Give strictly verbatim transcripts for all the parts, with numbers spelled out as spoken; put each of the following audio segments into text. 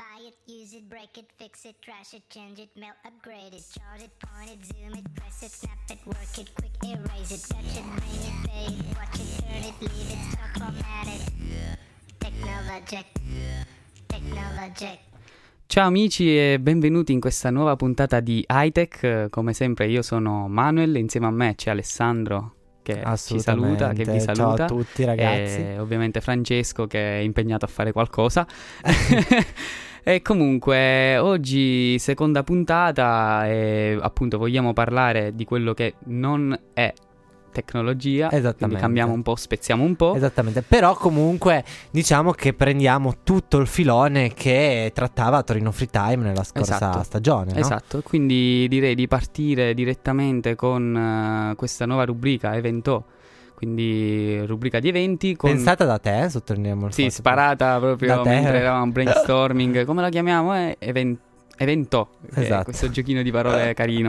Buy it, use it, break it, fix it, trash it, change it, melt, upgrade it, chart it, point it, zoom it, press it, snap it, work it, quick erase it, touch it, bring it, pay it, watch it, turn it, leave it, stop, format it. Technologic, Technologic. Ciao amici e benvenuti in questa nuova puntata di Hightech. Come sempre io sono Manuel, insieme a me c'è Alessandro che ci saluta, che vi saluta. Ciao a tutti ragazzi. E ovviamente Francesco che è impegnato a fare qualcosa. E comunque oggi seconda puntata e appunto vogliamo parlare di quello che non è tecnologia, quindi cambiamo un po', spezziamo un po'. Esattamente, però comunque diciamo che prendiamo tutto il filone che trattava Torino Free Time nella scorsa esatto. stagione, no? Esatto, quindi direi di partire direttamente con uh, questa nuova rubrica Evento, quindi rubrica di eventi con... Pensata da te, sottolineiamo il Sì, fatto sparata proprio mentre eravamo brainstorming, come la chiamiamo? Eh? Even... Evento, esatto. Questo giochino di parole carino.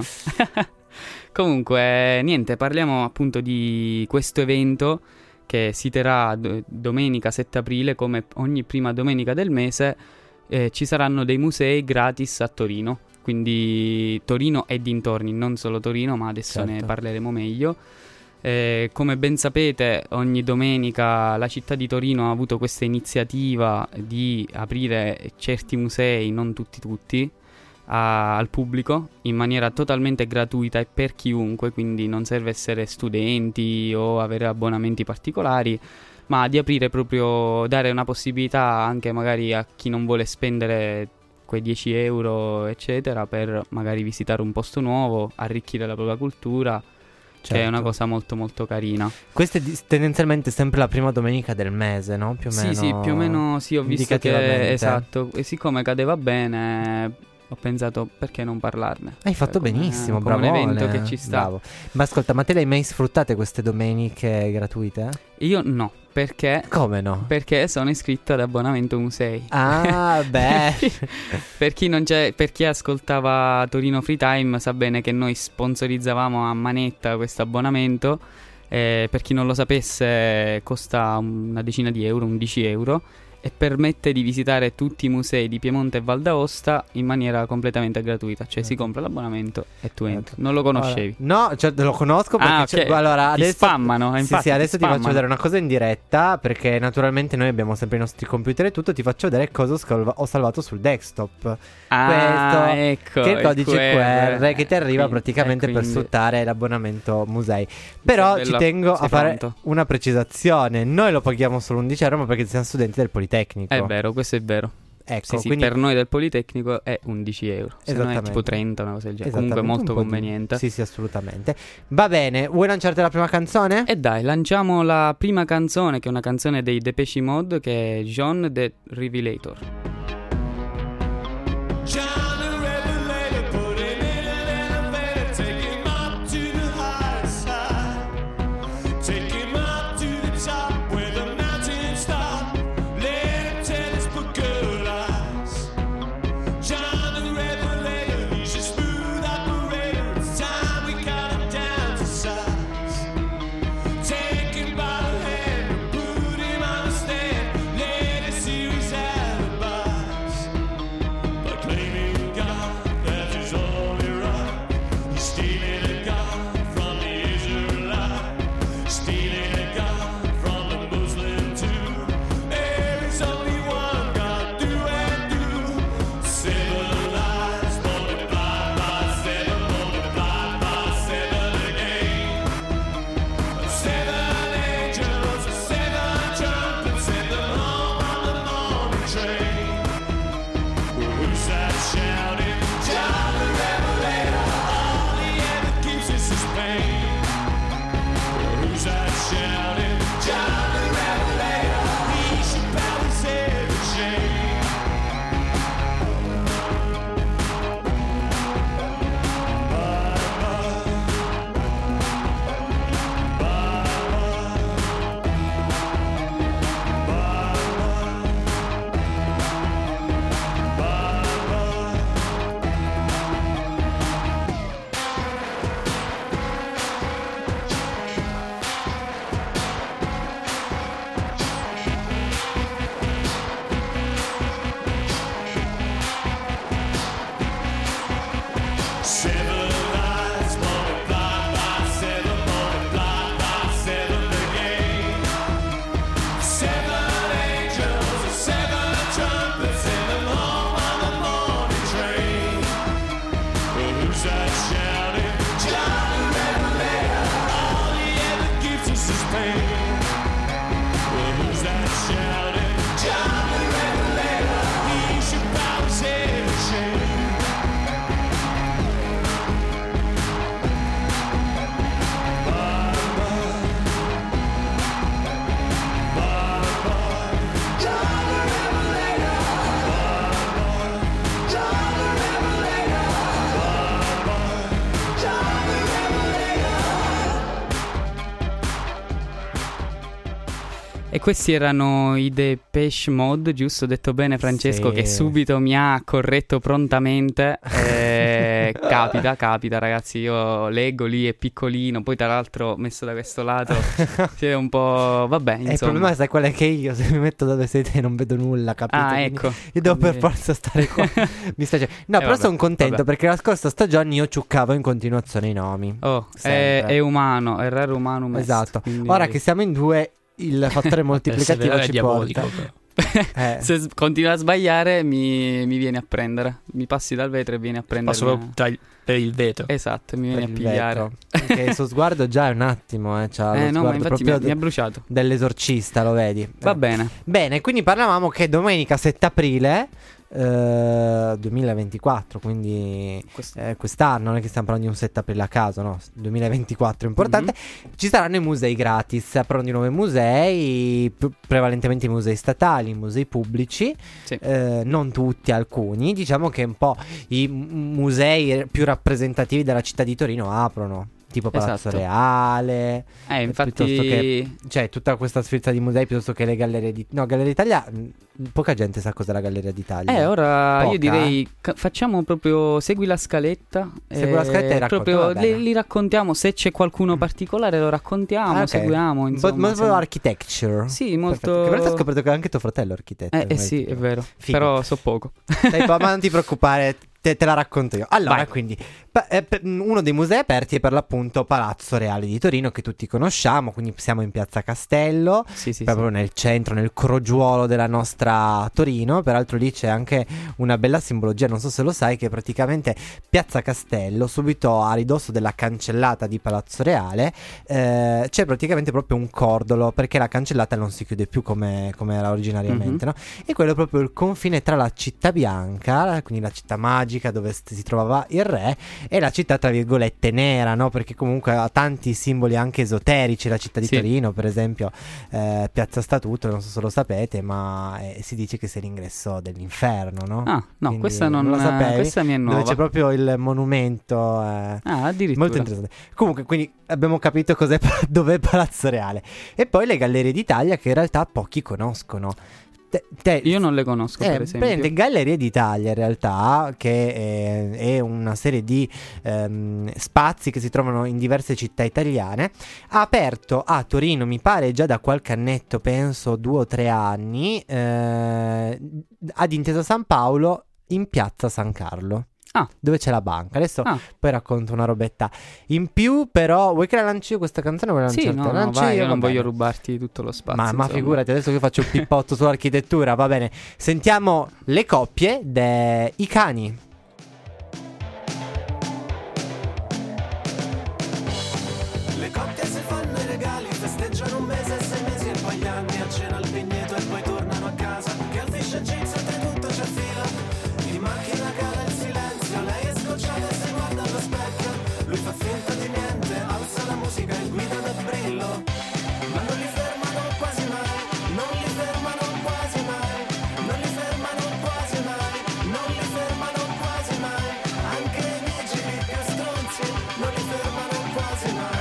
Comunque, niente, parliamo appunto di questo evento che si terrà d- domenica sette aprile, come ogni prima domenica del mese. Eh, ci saranno dei musei gratis a Torino, quindi Torino e dintorni, non solo Torino, ma adesso certo. ne parleremo meglio. Eh, come ben sapete, ogni domenica la città di Torino ha avuto questa iniziativa di aprire certi musei, non tutti tutti, A, al pubblico in maniera totalmente gratuita e per chiunque, quindi non serve essere studenti o avere abbonamenti particolari, ma di aprire proprio, dare una possibilità anche magari a chi non vuole spendere quei dieci euro eccetera per magari visitare un posto nuovo, arricchire la propria cultura. Certo. Che è una cosa molto molto carina. Questa è di- tendenzialmente sempre la prima domenica del mese, no? Più o meno. Sì, sì, più o meno sì, ho visto che esatto, e siccome cadeva bene ho pensato perché non parlarne. Hai fatto come, benissimo, come bravo. un evento che ci sta. Bravo. Ma ascolta, ma te le hai mai sfruttate queste domeniche gratuite? Io no, perché? Come no? Perché sono iscritto ad abbonamento musei. Ah, beh. Per chi non c'è, per chi ascoltava Torino Free Time sa bene che noi sponsorizzavamo a manetta questo abbonamento. Eh, per chi non lo sapesse costa una decina di euro, undici euro. E permette di visitare tutti i musei di Piemonte e Val d'Aosta in maniera completamente gratuita. Cioè si compra l'abbonamento e tu entri. Non lo conoscevi? Allora, no, cioè lo conosco perché ah, okay. allora, ti adesso, spammano. Sì, sì, adesso ti, ti faccio vedere una cosa in diretta, perché naturalmente noi abbiamo sempre i nostri computer e tutto. Ti faccio vedere cosa ho, scalva- ho salvato sul desktop. Ah, Questo ecco, che è il codice Q R, Q R che ti arriva quindi, praticamente quindi... per sfruttare l'abbonamento musei. Però ci tengo a fare pronto. una precisazione. Noi lo paghiamo solo undici euro, ma perché siamo studenti del Politecnico. È vero, questo è vero. Ecco, sì, sì, quindi... per noi del Politecnico è undici euro. Se no è tipo trenta, una cosa del genere. Comunque molto conveniente. Di... Sì, sì, assolutamente. Va bene, vuoi lanciarti la prima canzone? E dai, lanciamo la prima canzone, che è una canzone dei Depeche Mode, che è John the Revelator. John the Revelator, put him in an elevator, take him up to the high side, take him up to the top where the mountains stop, let him tell his good eyes. John the Revelator, he's a smooth operator, it's time we cut him down to size. Take him by the hand, put him on the stand, let us see his alibis. By claiming questi erano i Depeche Mode, giusto? Ho detto bene, Francesco, Sì. che subito mi ha corretto prontamente. Eh, capita, capita, ragazzi. Io leggo lì, è piccolino. Poi, tra l'altro, messo da questo lato, si è un po'. Vabbè, E il insomma. problema sai qual è, che io se mi metto dove sei te non vedo nulla, capito? Ah, Quindi ecco. io devo per Quindi- forza stare qua. Mi spiace. No, Eh, però vabbè, sono contento vabbè. perché la scorsa stagione io ciuccavo in continuazione i nomi. Oh, è, Sempre. è umano, è raro umano. Esatto. Quindi... Ora che siamo in due, il fattore moltiplicativo È ci diabolico, porta. però. Eh, Se s- continua a sbagliare, mi, mi vieni a prendere. Mi passi dal vetro e vieni a prendere. Passo proprio tra il- per il vetro. Esatto, mi vieni per a il pigliare. vetro. Perché il suo sguardo già è un attimo, eh, c'ha lo Eh no, ma sguardo infatti mi, proprio ha- mi ha de- bruciato. dell'esorcista, lo vedi? Va Eh. bene. Bene, quindi parlavamo che domenica sette aprile eh, duemilaventiquattro, quindi Questo- eh, quest'anno, non è che stiamo parlando di un sette aprile a caso, no? duemilaventiquattro è importante. Ci saranno i musei gratis, aprono di nuovo i musei, p- prevalentemente i musei statali, i musei pubblici, Sì. eh, non tutti, alcuni. Diciamo che un po' i m- musei più rappresentativi della città di Torino aprono. Tipo Palazzo Esatto. Reale, Eh, infatti. piuttosto che- cioè tutta questa sfilza di musei piuttosto che le gallerie di... No, Galleria d'Italia, mh, poca gente sa cos'è la Galleria d'Italia. Eh, ora Poca, io direi ca- facciamo proprio segui la scaletta. Segui la scaletta e racconta, proprio va bene. li, li raccontiamo. Se c'è qualcuno particolare lo raccontiamo, Ah, ok. seguiamo. Un po' Insomma, molto siamo- architecture. Sì, molto. Perfetto. Che in realtà ho scoperto che anche tuo fratello è architetto. Eh, eh sì, è vero. Figo. Però so poco. Dai, ma non ti preoccupare, te, te la racconto io. Allora, Vai. quindi, pa- eh, per- uno dei musei aperti è per l'appunto Palazzo Reale di Torino, che tutti conosciamo, quindi siamo in Piazza Castello, Sì, sì, proprio sì. nel centro, nel crogiuolo della nostra Torino. Peraltro lì c'è anche una bella simbologia, non so se lo sai, che praticamente Piazza Castello, subito a ridosso della cancellata di Palazzo Reale, eh, c'è praticamente proprio un cordolo, perché la cancellata non si chiude più come, come era originariamente, Mhm. no? E quello è proprio il confine tra la città bianca, quindi la città magica dove st- si trovava il re, e la città tra virgolette nera, no? Perché comunque ha tanti simboli anche esoterici la città di Sì. Torino, per esempio eh, Piazza Statuto, non so se lo sapete, ma eh, si dice che sia l'ingresso dell'inferno, no? Ah, no, Quindi questa non, lo sapevi? questa mi è nuova. Dove c'è proprio il monumento, eh, Ah, addirittura. molto interessante. Comunque, quindi abbiamo capito cos'è, dov'è Palazzo Reale. E poi le Gallerie d'Italia, che in realtà pochi conoscono. Te, te- Io non le conosco, eh, per esempio. prende Gallerie d'Italia in realtà, che è, è una serie di ehm, spazi che si trovano in diverse città italiane. Ha aperto a Torino, mi pare già da qualche annetto, penso due o tre anni, eh, ad Intesa San Paolo, in piazza San Carlo. Ah. Dove c'è la banca. Adesso Ah. poi racconto una robetta in più, però vuoi che la lanci io questa canzone o vuoi Sì, lanciartela? no, La no, lancio vai, io, io non va voglio bene. rubarti tutto lo spazio. Ma, ma insomma. figurati, adesso che faccio il pippotto sull'architettura, va bene. Sentiamo le coppie dei cani. Le coppie si fanno i regali, festeggiano un mese, sei mesi e poi gli anni, a cena al vigneto e poi tornano a casa. Che al fish and chips e tutto c'è fila. In macchina cade il silenzio, lei è scocciata e si guarda allo specchio. Lui fa finta di niente, alza la musica e guida da brillo. Ma non li fermano quasi mai, non li fermano quasi mai, non li fermano quasi mai, non li fermano quasi mai. Anche i vigili più stronzi non li fermano quasi mai.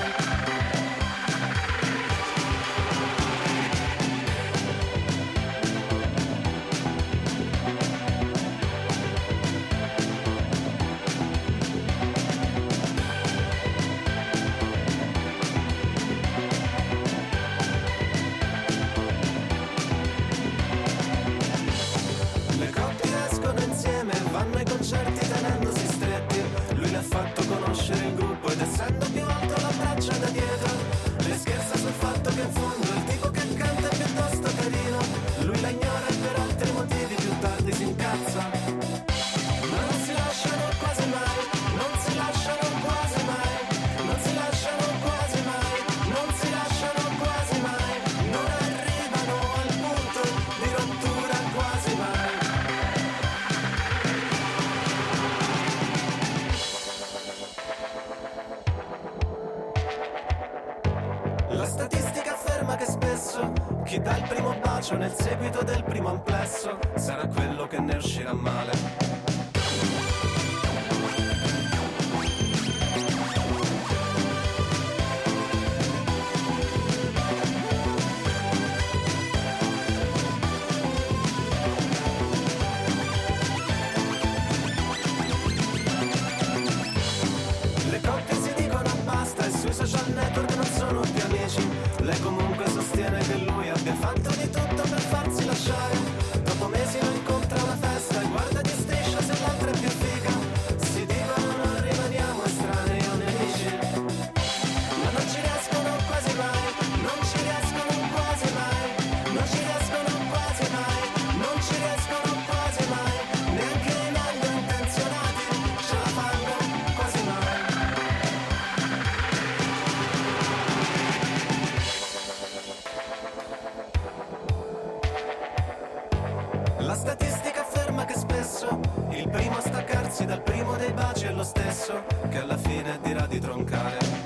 Le coppie escono insieme, vanno ai concerti tenendosi stretti. Lui le ha fatto conoscere il gruppo ed essendo più alto l'abbraccia da dietro. Le scherza sul fatto che in fondo il tipo che canta è piuttosto carino. Lui la ignora e per altri motivi più tardi si incazza. Ma non si lasciano quasi mai, non si lasciano quasi mai, non si lasciano quasi mai, non si lasciano quasi mai, non arrivano al punto di rottura quasi mai. La statistica afferma che spesso chi dà il primo bacio nel seguito del primo amplesso sarà quello che ne uscirà male. più amici. Lei comunque sostiene che lui abbia fatto di tutto per farsi lasciare. Dopo mesi lo incontra alla festa e guarda di striscia se l'altra è più figa. Si dicono non rimaniamo estranei o nemici, ma non ci riescono quasi mai, non ci riescono quasi mai, non ci riescono quasi mai, non ci riescono quasi mai, neanche i meglio intenzionati ce la fanno quasi mai. La statistica afferma che spesso il primo a staccarsi dal primo dei baci è lo stesso che alla fine dirà di troncare.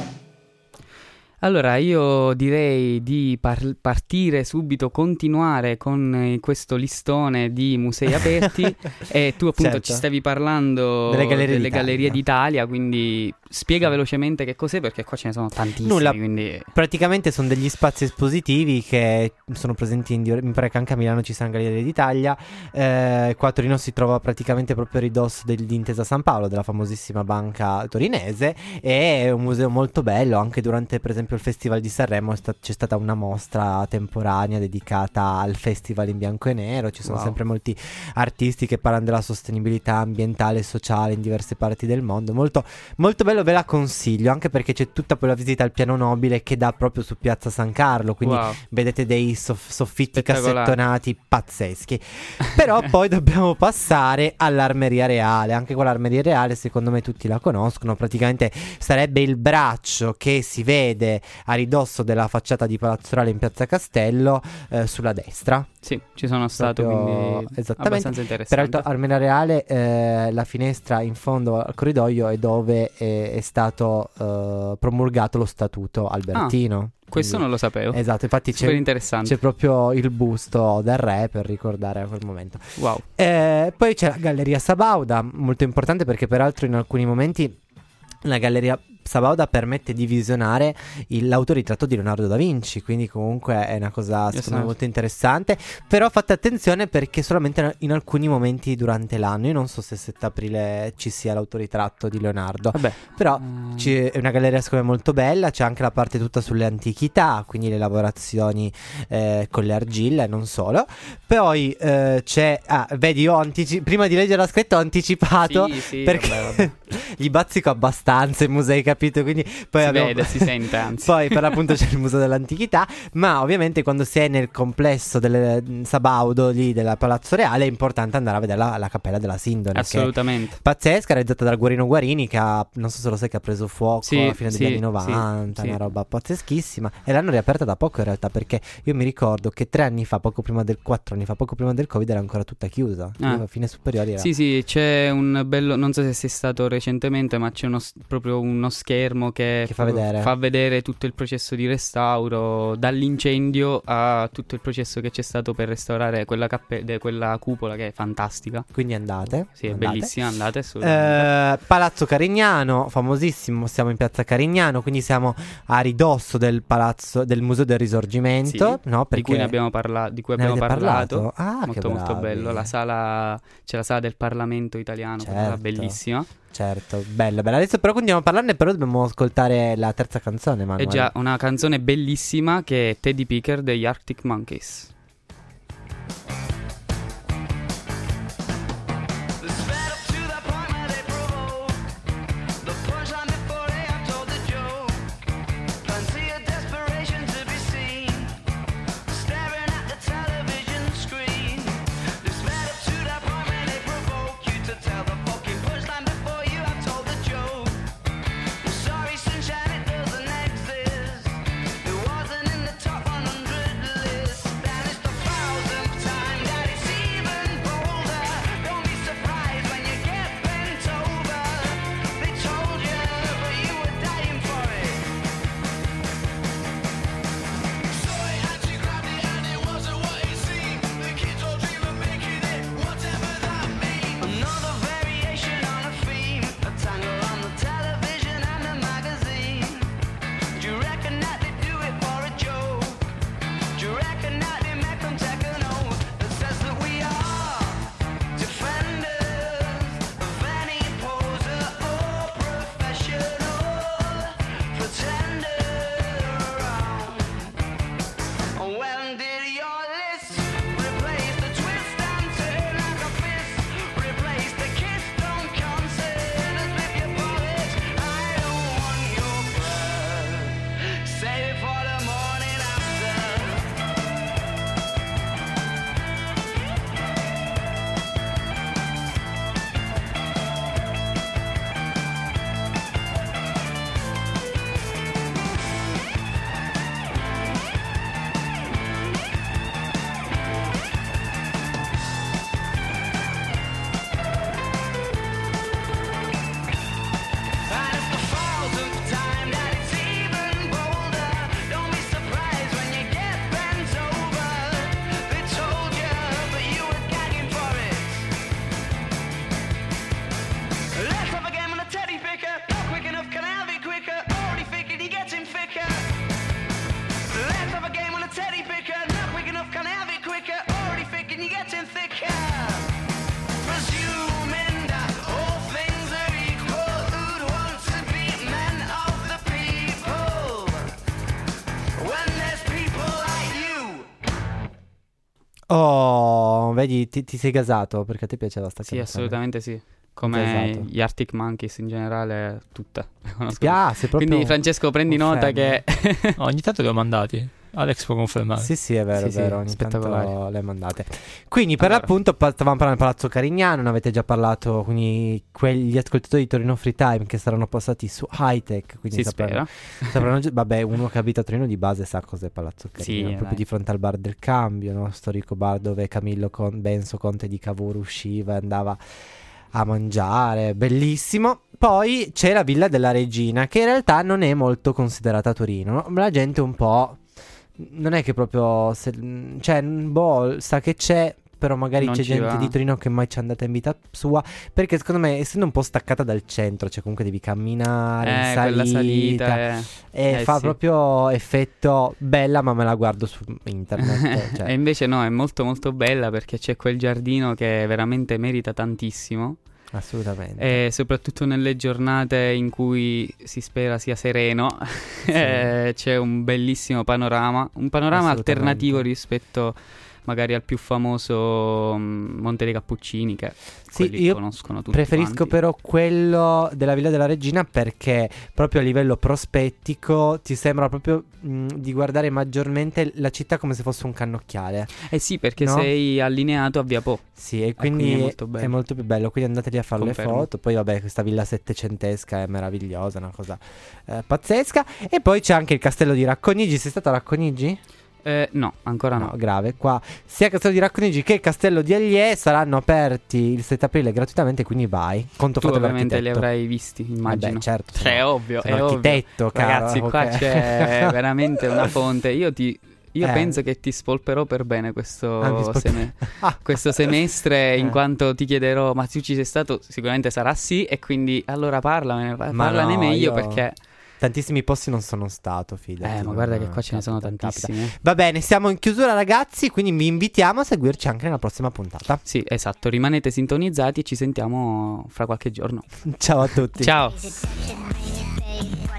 Allora, io direi di par- partire subito, continuare con eh, questo listone di musei aperti e tu appunto Certo. ci stavi parlando Delle gallerie delle d'Italia. gallerie d'Italia, quindi spiega velocemente che cos'è, perché qua ce ne sono tantissimi, Nulla. quindi... Praticamente sono degli spazi espositivi che sono presenti in diver- mi pare che anche a Milano ci sia una Galleria d'Italia. Eh, qua a Torino si trova praticamente proprio a ridosso del- di Intesa San Paolo, della famosissima banca torinese, e è un museo molto bello. Anche durante per esempio il Festival di Sanremo è sta- c'è stata una mostra temporanea dedicata al festival in bianco e nero. Ci sono Wow. sempre molti artisti che parlano della sostenibilità ambientale e sociale in diverse parti del mondo. Molto, molto bello, ve la consiglio, anche perché c'è tutta quella visita al piano nobile che dà proprio su Piazza San Carlo, quindi Wow. vedete dei soff- soffitti Spettacolare. cassettonati pazzeschi. Però poi dobbiamo passare all'Armeria Reale. Anche con l'Armeria Reale secondo me tutti la conoscono. Praticamente sarebbe il braccio che si vede a ridosso della facciata di Palazzo Reale in Piazza Castello, eh, sulla destra. Sì, ci sono stato, Proprio- quindi esattamente. abbastanza interessante. Peraltro Armeria Reale, eh, la finestra in fondo al corridoio è dove è, è stato eh, promulgato lo statuto albertino. Questo non lo sapevo. Esatto, infatti c'è, Super interessante. c'è proprio il busto del re per ricordare a quel momento. Wow. Eh, poi c'è la Galleria Sabauda, molto importante perché peraltro in alcuni momenti la Galleria Sabauda permette di visionare il- l'autoritratto di Leonardo da Vinci, quindi comunque è una cosa secondo me Esatto. molto interessante. Però fate attenzione perché solamente in alcuni momenti durante l'anno. Io non so se il sette aprile ci sia l'autoritratto di Leonardo, Vabbè. però Mm. c'è- è una galleria secondo me molto bella. C'è anche la parte tutta sulle antichità, quindi le lavorazioni eh, con le argille e non solo. Poi eh, c'è, ah, vedi, io ho antici- prima di leggere la scritta ho anticipato Sì, sì, perché vabbè, vabbè. gli bazzico abbastanza i musei, capito? Quindi poi Si abbiamo- vede, si sente, anzi. Poi per l'appunto c'è il museo dell'antichità, ma ovviamente quando si è nel complesso del mm, Sabaudo lì della Palazzo Reale è importante andare a vedere la, la cappella della Sindone, che è Assolutamente. pazzesca, realizzata dal Guarino Guarini, che ha, non so se lo sai, che ha preso fuoco Sì, alla fine degli sì, anni novanta, sì, una sì. roba pazzeschissima, e l'hanno riaperta da poco in realtà, perché io mi ricordo che tre anni fa, poco prima del quattro anni fa, poco prima del Covid era ancora tutta chiusa. Ah. Io a fine superiori era... Sì, sì, c'è un bello, non so se sei stato recentemente, ma c'è uno, s- proprio uno schermo che, Che fa vedere. fa vedere tutto il processo di restauro, dall'incendio a tutto il processo che c'è stato per restaurare quella, cappe- de- quella cupola, che è fantastica. Quindi andate. Sì, è andate. bellissima, andate assolutamente. Eh, Palazzo Carignano, famosissimo, siamo in piazza Carignano, quindi siamo a ridosso del palazzo del Museo del Risorgimento, Sì, no? di Perché cui ne abbiamo, parla- di cui ne abbiamo avete parlato. Ah, che molto molto bravi. bello. La sala, c'è la sala del Parlamento italiano, quella Certo. bellissima. Certo, bella, bella. Adesso però continuiamo a parlarne, però dobbiamo ascoltare la terza canzone, È Manuel. già una canzone bellissima che è Teddy Picker degli Arctic Monkeys. Sorry, sunshine, it doesn't exist. It wasn't in the top one hundred list. Oh, vedi, ti, ti sei gasato perché a te piaceva sta Sì, canzone. assolutamente sì. Come Gasato. gli Arctic Monkeys in generale, tutte. le Ti conosco. piace proprio. Quindi Francesco prendi nota confermi. che No, ogni tanto li ho mandati. Alex può confermare. Sì, sì, è vero, Sì, è vero, sì, ogni spettacolari. tanto le mandate. Quindi per Allora. l'appunto pa- stavamo parlando del Palazzo Carignano, ne avete già parlato, quindi quegli ascoltatori di Torino Free Time che saranno passati su Hightech, quindi si sapranno, spera. sapranno già- vabbè, uno che abita a Torino di base sa cos'è Palazzo Sì, Carignano, proprio dai. di fronte al bar del Cambio, no? Storico bar dove Camillo Con- Benso, conte di Cavour, usciva e andava a mangiare, bellissimo. Poi c'è la Villa della Regina, che in realtà non è molto considerata a Torino, no? La gente un po'... non è che proprio... se- cioè, boh, sa che c'è, però magari Non c'è ci gente va. di Torino che mai ci è andata in vita sua, perché secondo me, essendo un po' staccata dal centro, cioè comunque devi camminare in Eh, salita, quella salita è... e eh, fa sì. proprio effetto bella, ma me la guardo su internet. Cioè. E invece no, è molto molto bella perché c'è quel giardino che veramente merita tantissimo. Assolutamente. E soprattutto nelle giornate in cui si spera sia sereno, eh, c'è un bellissimo panorama, un panorama Assolutamente. alternativo rispetto magari al più famoso mm, Monte dei Cappuccini, che Sì, quelli io conoscono tutti preferisco quanti. però quello della Villa della Regina perché proprio a livello prospettico ti sembra proprio mh, di guardare maggiormente la città come se fosse un cannocchiale. Eh sì, perché No? sei allineato a Via Po. Sì, e quindi, quindi è è, molto bello. molto più bello. Quindi andatevi a fare le Confermo. foto. Poi, vabbè, questa villa settecentesca è meravigliosa, una cosa eh, pazzesca. E poi c'è anche il castello di Racconigi. Sei stato a Racconigi? Eh, no, ancora no. No, grave. Qua sia il castello di Racconigi che il castello di Aglie saranno aperti il sette aprile gratuitamente. Quindi vai. Conto Tu fatto ovviamente li l'architetto. avrai visti, immagino. Vabbè, certo. Cioè, è ovvio, sono è ovvio. architetto, caro. Ragazzi, qua ok. c'è veramente una fonte. Io ti io Eh. penso che ti spolperò per bene questo, Ah, mi spolper- seme- Ah. questo semestre, in Eh. quanto ti chiederò, ma tu ci sei stato? Sicuramente sarà sì, e quindi allora parlamene, pa- Ma parlane no, meglio io perché... Tantissimi posti non sono stato, fidati. Eh, ma non- guarda che qua ce ne sono capita, capita. tantissimi. eh. Va bene, siamo in chiusura ragazzi, quindi vi invitiamo a seguirci anche nella prossima puntata. Sì, esatto, rimanete sintonizzati e ci sentiamo fra qualche giorno. Ciao a tutti. Ciao! Raise it, touch it, bring it, babe.